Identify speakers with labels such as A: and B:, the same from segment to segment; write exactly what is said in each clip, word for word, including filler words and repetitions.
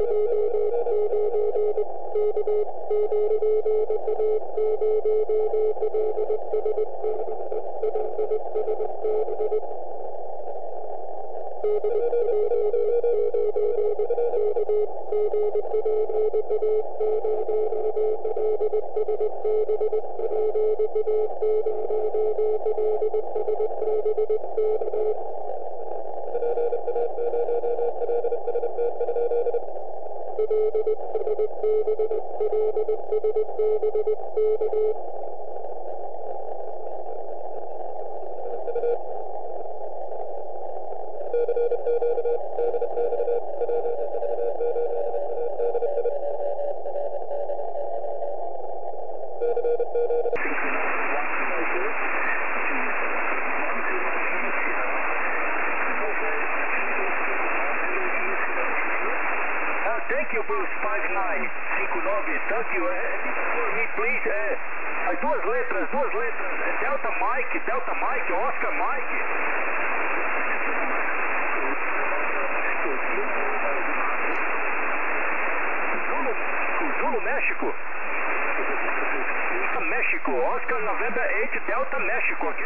A: Thank you, Bruce five nine cinco nove, thank you. For me, please. É, as duas letras, duas letras. É Delta Mike, Delta Mike, Oscar Mike. Zulu, Zulu, México. México, Oscar November eight, Delta México, ok?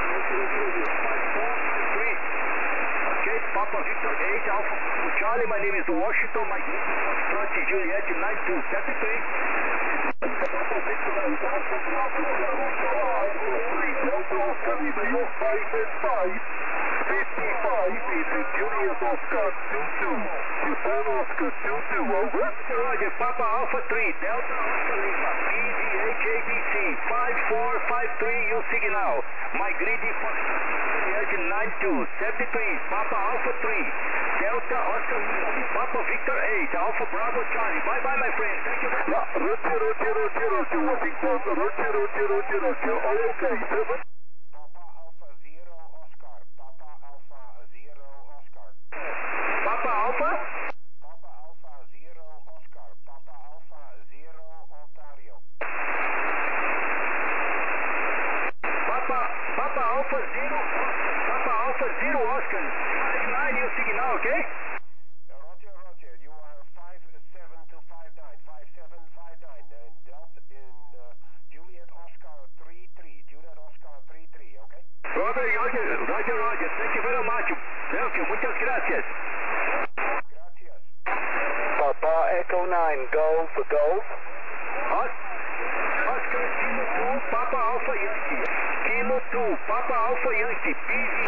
A: Okay, Papa Victor eight, Alpha Charlie, my name is Washington, my Foxtrot Juliet nine two, seventy-three. Papa Victor eight, Alpha Bravo Charlie, Delta Oscar, Romeo five and five, fifty-five is Juliet Oscar two two, Japan Oscar two two, over. Roger, Papa Alpha three, Delta Oscar Lima, P D H A B C, five four five three, you signal, my greedy Foxtrot Juliet nine two, seventy-three, Papa Alpha three, Delta Oscar Lima, Papa Victor eight, Alpha Bravo Charlie, bye bye my friend, thank you very much. Roger, Roger, Roger, Roger, Washington, Roger, Roger, Roger, Roger, all okay, seven.
B: Papa Alpha zero Oscar, Papa Alpha zero Oscar.
A: Papa Alpha?
B: Papa Alpha zero Oscar, Papa Alpha zero Ontario.
A: Papa, Papa Alpha zero, Papa Alpha zero Oscar, five nine, you signal, okay?
B: Roger, Roger, you are five seven two five nine, five seven five nine, and Delta in uh, Juliet Oscar three three, Juliet Oscar three three, okay?
A: Roger, Roger, Roger, Roger, thank you very much. Thank you, muchas gracias.
B: Gracias.
C: Papa Echo nine, Golf, Golf.
A: Os Oscar Kilo two, Papa Alpha Yankee. Kilo two, Papa Alpha Yankee, P V